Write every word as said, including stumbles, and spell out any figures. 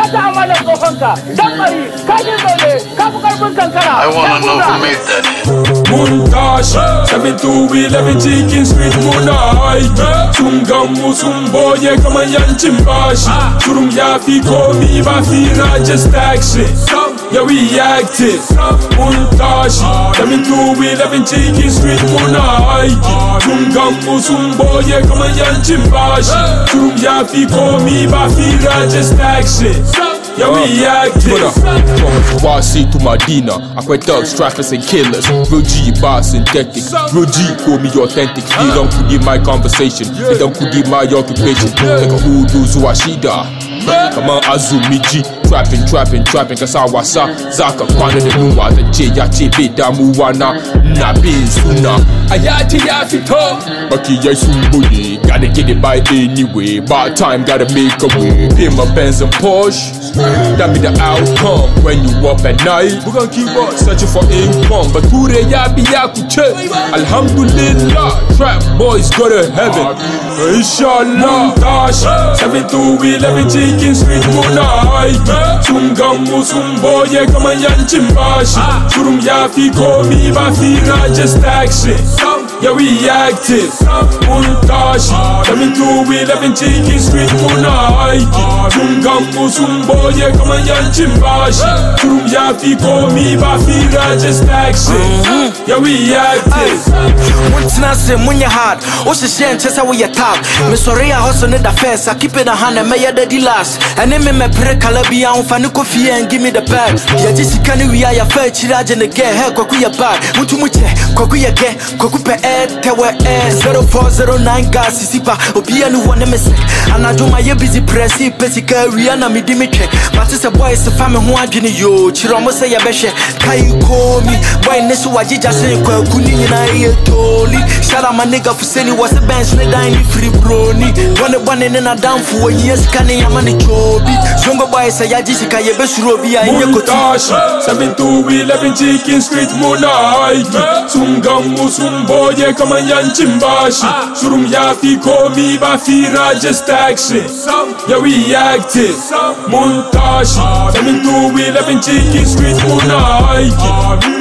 I wanna know who made that hit. Montage, seven two eleven Chicken Street Moonlight. Tungamu Sumboye kama Yanchimbashi. Surum Yafi Komi Bafira just action. Yeah, we active. Montage, seven two eleven Chicken Street Moonlight. Tungamu Sumboye kama Yanchimbashi. Surum Yafi Komi Bafira just action. Yeah, we active. Why see to Medina? I quite thugs, trappers and killers. Real G, bar synthetic. Real G, call me authentic. They don't could give my conversation. They don't could give my occupation. Like a hoodoo Zuashida. Come on, Azumi G. Trapping, trapping, trapping. Cause I was a Zaka Kwana the Nuwa. The J, ya Chibi, Damuwana. Nabin Suna. Ayati Yafito. Maki Yasumbuye. Gotta get it by anyway. By time, gotta make a way. Pay my Benz and Porsche. That be the outcome when you up at night. We gon' keep on searching for income. But who they ya be yakuche? Alhamdulillah, trap boys go to heaven. Inshallah. Dash seven two eleven Chicken Street Moonlight. Tungamu Sumboye kama Yanchimbashi. Surum Yafi Komi Bafira just action. Yeah, we active. Montage seven two eleven Chicken Street Moonlight. Tungamu Sumboye kama Yanchimbashi. Surum Yafi Komi Bafira just action. Yeah, we active. Muntina say munya hard. Oshi shen chesa we attack. Me sorry I hustle in the fence. I keep it a hand and me ya the last. And then me me pre Calabia on Fanuko Fia and give me the bag. Ya jisi kani we are ya fair chiraj and again. Hey, Kwakuya bag. Mutu muche. Kwakuya ge. Kwakupe air. Tewe air. Zero four zero nine gas. Sisipa. Obia no one me say. And I do my busy press. Pesika Rihanna me Dimitri. But it's a boy is a family who are gini yo. Chiromo say ya beshe. Can you call me? Boy nesu wajija say kwa kuni na ye toli. Shout out my nigga for saying was a bench ne dine free brony. One one in a down for years kani amani chobi. Zongo boy say ya jisika ye beshurobi ya inye koti. seven two eleven Chicken Street Moonlight. Tungamu Sumboye kama Yanchimbashi. Surum Yafi Komi Bafira just action. Yeah, we active. Montage seven two eleven Chicken Street Moonlight.